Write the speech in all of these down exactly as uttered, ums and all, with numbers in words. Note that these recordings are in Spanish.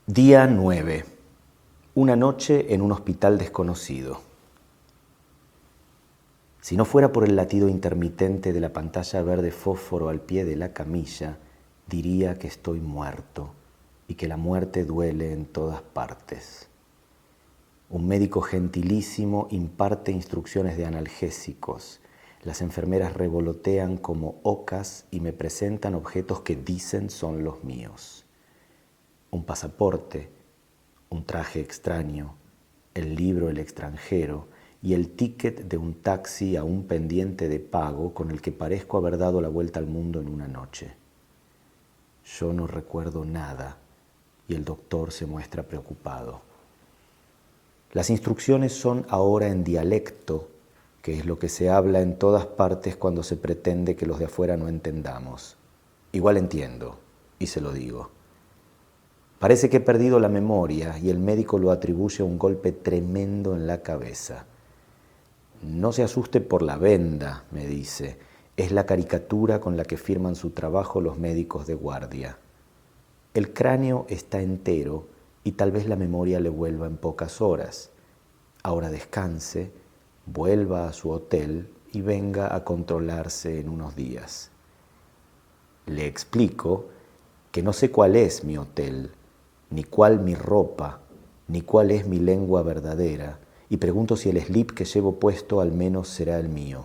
Día nueve. Una noche en un hospital desconocido. Si no fuera por el latido intermitente de la pantalla verde fósforo al pie de la camilla, diría que estoy muerto y que la muerte duele en todas partes. Un médico gentilísimo imparte instrucciones de analgésicos. Las enfermeras revolotean como ocas y me presentan objetos que dicen son los míos. Un pasaporte, un traje extraño, el libro El extranjero y el ticket de un taxi a un pendiente de pago con el que parezco haber dado la vuelta al mundo en una noche. Yo no recuerdo nada y el doctor se muestra preocupado. Las instrucciones son ahora en dialecto, que es lo que se habla en todas partes cuando se pretende que los de afuera no entendamos. Igual entiendo, y se lo digo. Parece que he perdido la memoria y el médico lo atribuye a un golpe tremendo en la cabeza. No se asuste por la venda, me dice. Es la caricatura con la que firman su trabajo los médicos de guardia. El cráneo está entero y tal vez la memoria le vuelva en pocas horas. Ahora descanse, vuelva a su hotel y venga a controlarse en unos días. Le explico que no sé cuál es mi hotel, ni cuál mi ropa, ni cuál es mi lengua verdadera, y pregunto si el slip que llevo puesto al menos será el mío.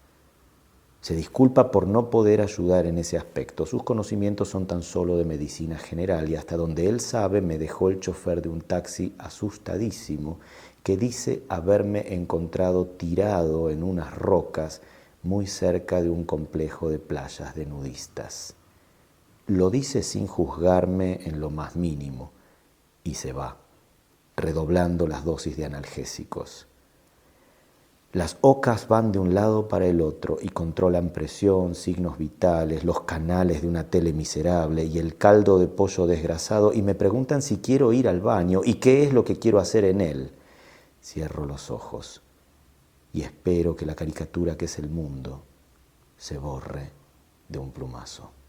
Se disculpa por no poder ayudar en ese aspecto. Sus conocimientos son tan solo de medicina general y hasta donde él sabe me dejó el chofer de un taxi asustadísimo que dice haberme encontrado tirado en unas rocas muy cerca de un complejo de playas de nudistas. Lo dice sin juzgarme en lo más mínimo y se va, redoblando las dosis de analgésicos. Las ocas van de un lado para el otro y controlan presión, signos vitales, los canales de una tele miserable y el caldo de pollo desgrasado y me preguntan si quiero ir al baño y qué es lo que quiero hacer en él. Cierro los ojos y espero que la caricatura que es el mundo se borre de un plumazo.